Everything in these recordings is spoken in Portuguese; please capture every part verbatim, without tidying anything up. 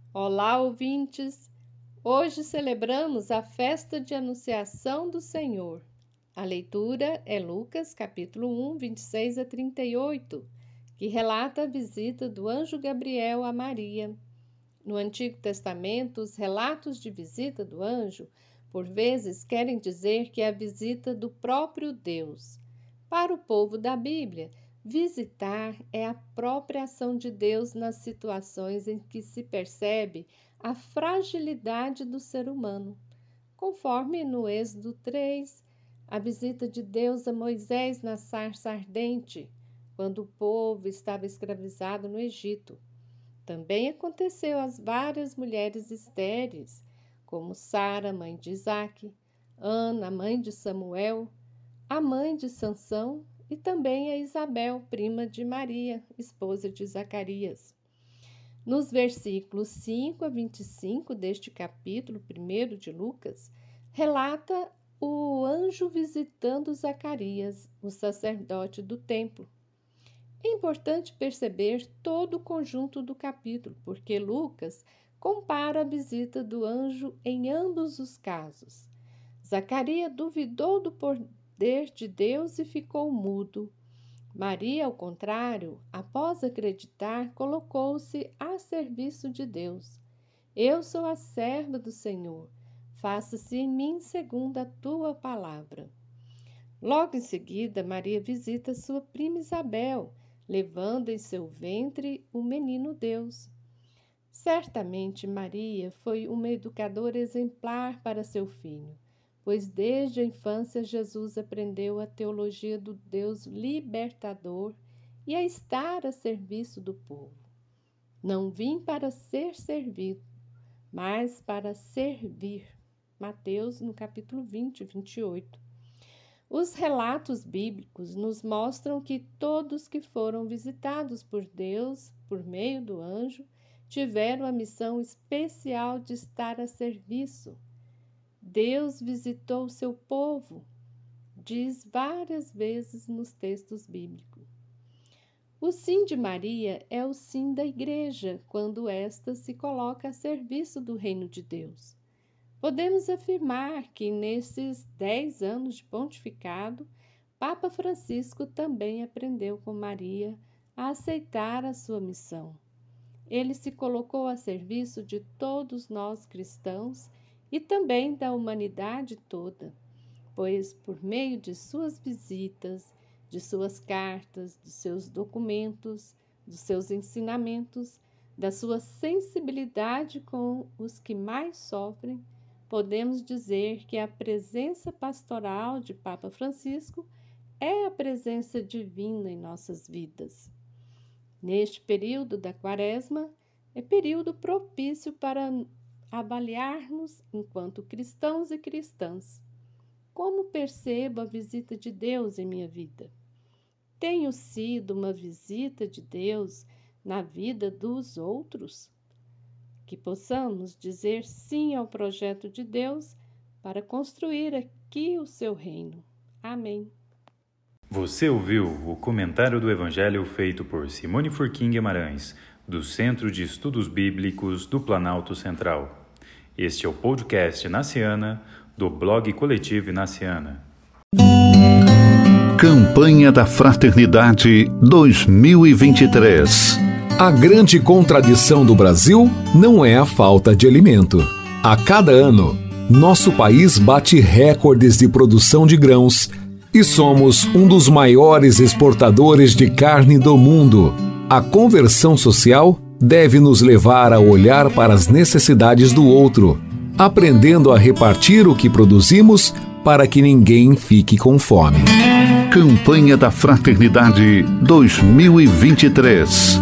Olá, ouvintes! Hoje celebramos a festa de Anunciação do Senhor. A leitura é Lucas, capítulo um, vinte e seis a trinta e oito, que relata a visita do anjo Gabriel a Maria. No Antigo Testamento, os relatos de visita do anjo, por vezes, querem dizer que é a visita do próprio Deus. Para o povo da Bíblia, visitar é a própria ação de Deus nas situações em que se percebe a fragilidade do ser humano. Conforme no Êxodo três, a visita de Deus a Moisés na sarça ardente, quando o povo estava escravizado no Egito. Também aconteceu às várias mulheres estéreis, como Sara, mãe de Isaque, Ana, mãe de Samuel, a mãe de Sansão e também a Isabel, prima de Maria, esposa de Zacarias. Nos versículos cinco a vinte e cinco deste capítulo primeiro de Lucas, relata o anjo visitando Zacarias, o sacerdote do templo. É importante perceber todo o conjunto do capítulo, porque Lucas compara a visita do anjo em ambos os casos. Zacarias duvidou do poder de Deus e ficou mudo. Maria, ao contrário, após acreditar, colocou-se a serviço de Deus. Eu sou a serva do Senhor, faça-se em mim segundo a tua palavra. Logo em seguida, Maria visita sua prima Isabel, levando em seu ventre o menino Deus. Certamente Maria foi uma educadora exemplar para seu filho, pois desde a infância Jesus aprendeu a teologia do Deus libertador e a estar a serviço do povo. Não vim para ser servido, mas para servir. Mateus, no capítulo vinte, vinte e oito. Os relatos bíblicos nos mostram que todos que foram visitados por Deus, por meio do anjo, tiveram a missão especial de estar a serviço. Deus visitou seu povo, diz várias vezes nos textos bíblicos. O sim de Maria é o sim da igreja, quando esta se coloca a serviço do reino de Deus. Podemos afirmar que nesses dez anos de pontificado, Papa Francisco também aprendeu com Maria a aceitar a sua missão. Ele se colocou a serviço de todos nós cristãos e também da humanidade toda, pois por meio de suas visitas, de suas cartas, dos seus documentos, dos seus ensinamentos, da sua sensibilidade com os que mais sofrem, podemos dizer que a presença pastoral de Papa Francisco é a presença divina em nossas vidas. Neste período da Quaresma, é período propício para avaliarmos, enquanto cristãos e cristãs, como percebo a visita de Deus em minha vida. Tenho sido uma visita de Deus na vida dos outros? Que possamos dizer sim ao projeto de Deus para construir aqui o seu reino. Amém. Você ouviu o comentário do Evangelho feito por Simone Furquim Guimarães, do Centro de Estudos Bíblicos do Planalto Central. Este é o podcast Naciana, do blog Coletivo Naciana. Campanha da Fraternidade dois mil e vinte e três. A grande contradição do Brasil não é a falta de alimento. A cada ano, nosso país bate recordes de produção de grãos e somos um dos maiores exportadores de carne do mundo. A conversão social deve nos levar a olhar para as necessidades do outro, aprendendo a repartir o que produzimos para que ninguém fique com fome. Campanha da Fraternidade dois mil e vinte e três.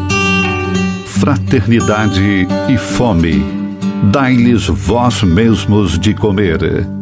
Fraternidade e fome. Dai-lhes vós mesmos de comer.